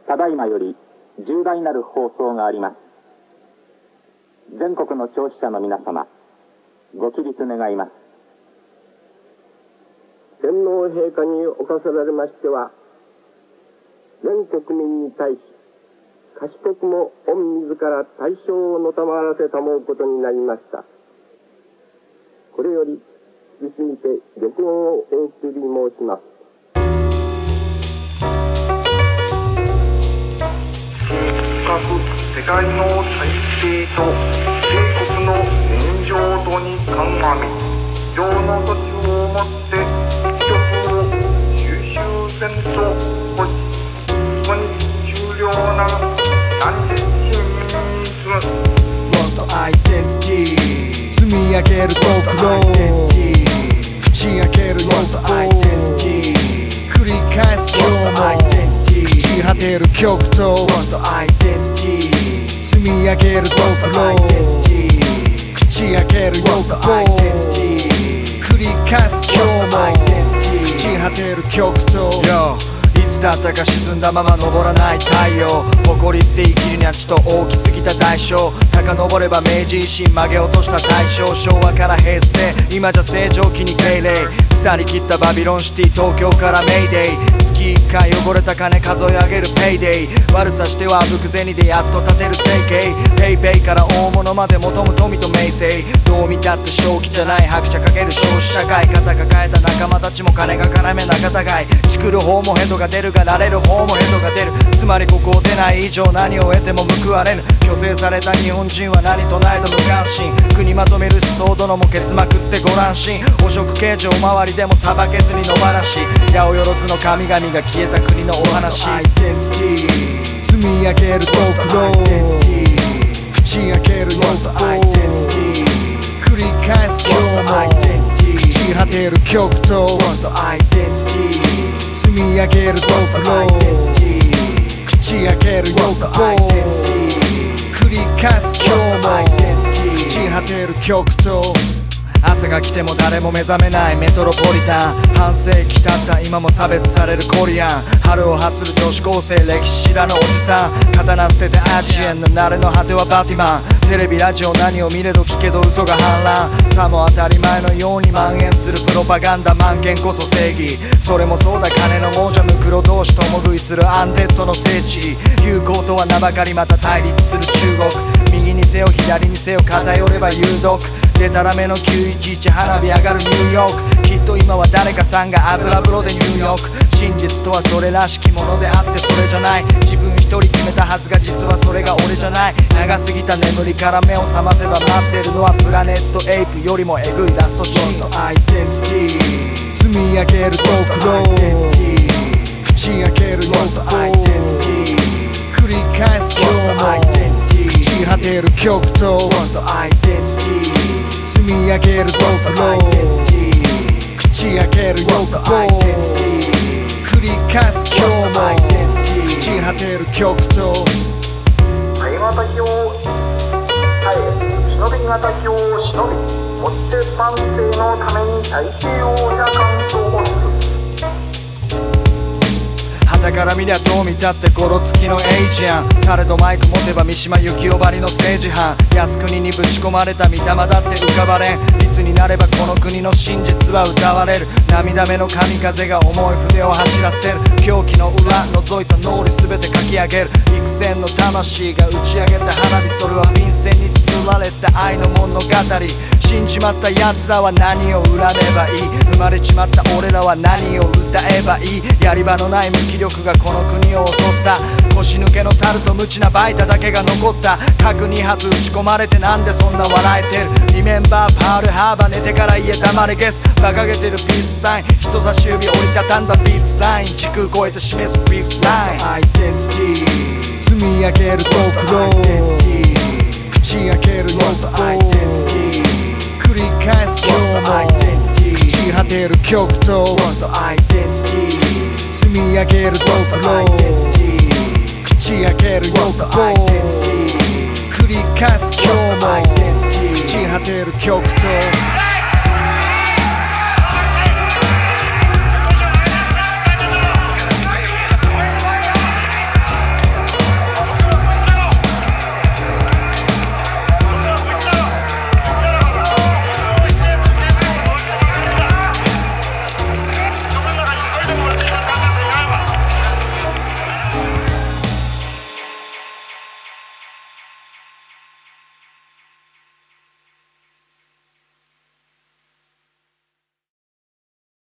ただいまより重大なる放送があります。全国の聴取者の皆様、ご起立願います。 天皇陛下にお課せられましては、全国民に対し、賢くも御自ら大賞をのたまわらせたもうことになりました。これより謹みて玉言をお送り申します。 各世界の体制と帝国の現状とに鑑み、情の土地をもって記憶を収集せんとこし、ここに終了な何十人にする Lost Identity 積み上げるドクロ口開けるLost Identity 繰り返す今日も朽ち果てる極東 Lost Identity 積み上げるドクロ口開ける欲望繰り返す今日も朽ち果てる極東いつだったか沈んだまま昇らない太陽、誇り捨て生きるにはちと大きすぎた代償、遡れば明治維新曲げ落とした大正、昭和から平成、今じゃ正常期に敬礼、腐り切ったバビロンシティ、東京からメイデイ、月1回汚れた金数え上げるペイデイ、悪さしてはあぶく銭でやっと立てる生計、ペイペイから大物まで求む富と名声、どう見たって正気じゃない拍車かける消費社会、肩抱えた仲間たちも金が絡め仲違い、チクる方もヘドが出るがられる方もヘドが出る、つまりここを出ない以上何を得ても報われぬ、虚勢された日本人は何とないと無関心、国まとめる思想殿もケツまくってご乱心、汚職刑事おまわりでも裁けずに野放し、八百万の神々が消えた国のお話、積み上げるドクロ口開ける欲望繰り返す今日も朽ち果てる極東積み上げるドクロ口開ける欲望繰り返す今日も朽ち果てる極東、朝が来ても誰も目覚めないメトロポリタン、半世紀経った今も差別されるコリアン、春を発する女子高生、歴史知らぬおじさん、刀捨ててアジアンの慣れの果てはバティマン、テレビラジオ何を見れど聞けど嘘が氾濫、さも当たり前のように蔓延するプロパガンダ、蔓延こそ正義、それもそうだ金の亡者ムクロ同士共食いするアンデッドの聖地、友好とは名ばかりまた対立する中国、右にせよ左にせよ偏れば有毒、でたらめの911花火上がるニューヨーク、きっと今は誰かさんが油風呂で入浴、真実とはそれらしきものであってそれじゃない、自分一人決めたはずが実はそれが俺じゃない、長すぎた眠りから目を覚ませば待ってるのはプラネットエイプよりもエグいラストシーン、積み上げるドクロ口開ける欲望繰り返す今日も朽ち果てる極東積み上げるドクロ口開ける欲望繰り返す今日も朽ち果てる極東、 耐え難きを耐え、忍び難きを忍び、もって万世のために太平洋や関東をする。 旗から見りゃどう見たってゴロつきのエイジアン、されどマイク持てば三島由紀夫ばりの政治犯、靖国にぶち込まれた御霊だって浮かばれん、いつになればこの国の真実は歌われる、涙目の神風が重い筆を走らせる、狂気の裏覗いた脳裏全て書き上げる、幾千の魂が打ち上げた花火、それは便箋に包まれた愛の物語、死んじまった奴らは何を恨めばいい、生まれちまった俺らは何を歌えばいい、やり場のない無気力がこの国を襲った、腰抜けの猿と無知なバイタだけが残った、核2発撃ち込まれてなんでそんな笑えてる、リメンバーパールハーバー寝てから家黙れゲス、馬鹿げてるピースサイン、人差し指折りたたんだビーツライン、時空超えて示すビーフサイン、積み上げるドクロ口開ける欲望繰り返す今日も朽ち果てる極東、積み上げるドクロ